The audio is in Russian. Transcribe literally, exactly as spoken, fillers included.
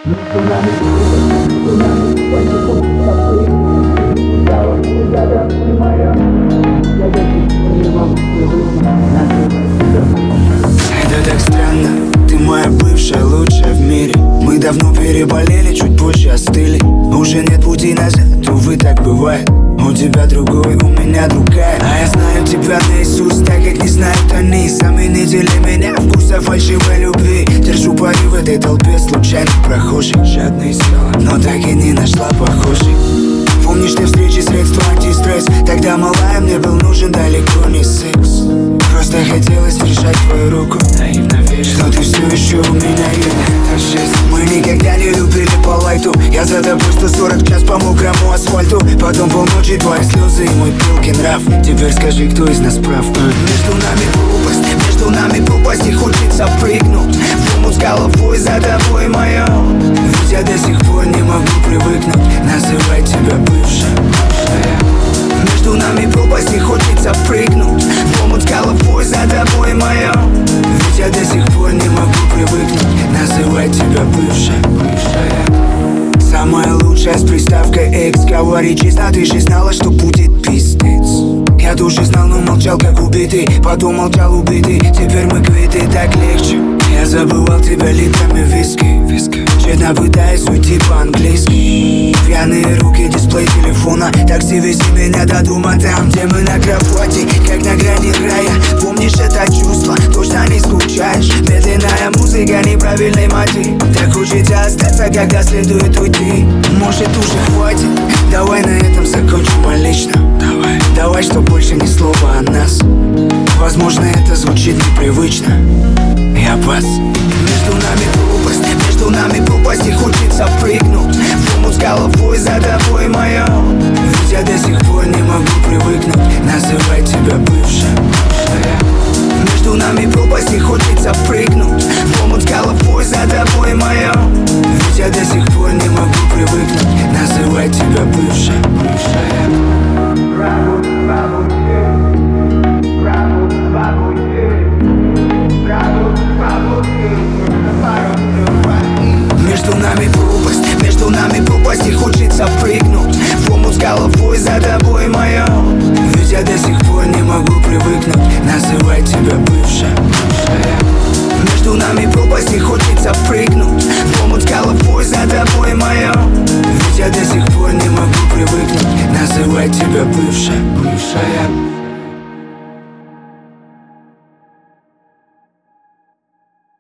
Это так странно, ты моя бывшая, лучшая в мире. Мы давно переболели, чуть позже остыли. Уже нет пути назад, увы, так бывает. У тебя другой, у меня другая. А я знаю тебя наизусть, так как не знают они. Заменители меня вкуса фальшивой любви. Держу пари в этой толпе случайных прохожих. Жадно искала, но так и не нашла похожих. Помнишь те встречи, средства антистресс? Тогда, малая, мне был нужен далеко не секс. Просто хотелось держать твою руку. Наивно верю, что ты все еще у меня есть. Мы никогда не любили по лайту. Я за тобой сто сорок час по мокрому асфальту. Потом полночи твои слезы и мой пылкий нрав. Теперь скажи, кто из нас прав? Между нами пропасть, между нами пропасть. И хочется прыгнуть в омут с головой за тобой моё. Ведь я до сих пор не могу привыкнуть называть тебя бывшая. Между нами пропасть, и хочется прыгнуть в омут с головой за тобой моё. Ведь я до сих пор не могу привыкнуть называть тебя бывшая. Самая лучшая с приставкой экс. Говори честно, ты же знала, что будет пиздец. Я тоже знал, но молчал как убитый. Потом молчал убитый, теперь мы квиты, так легче. Я забывал тебя литрами виски, виски. Тщетно пытаясь уйти по-английски. Пьяные руки, дисплей телефона. Такси, вези меня до дома, там, где мы на кровати, как на грани рая. Помнишь это чувство, точно не скучаешь. Медленная музыка, неправильный мотив. Так хочется остаться, когда следует уйти. Может, уже хватит, давай на этом закончим лично. Давай, давай, что больше ни слова о нас. Возможно, это звучит непривычно. Я пас. Между нами пропасть, между нами пропасть. И хочется прыгнуть в омут с головой за тобой моё. Ведь я до сих пор не могу привыкнуть называть тебя бывшая. Между нами пропасть, и хочется прыгнуть в омут с головой за тобой моё. Ведь я до сих пор не могу привыкнуть называть тебя бывшая. Между нами пропасть, между нами пропасть. И хочется прыгнуть в омут с головой за тобой моё. Ведь я до сих пор не могу привыкнуть называть тебя бывшая. Между нами пропасть, и хочется прыгнуть в омут с головой за тобой моё. Ведь я до сих пор не могу привыкнуть называть тебя бывшая. Бывшая.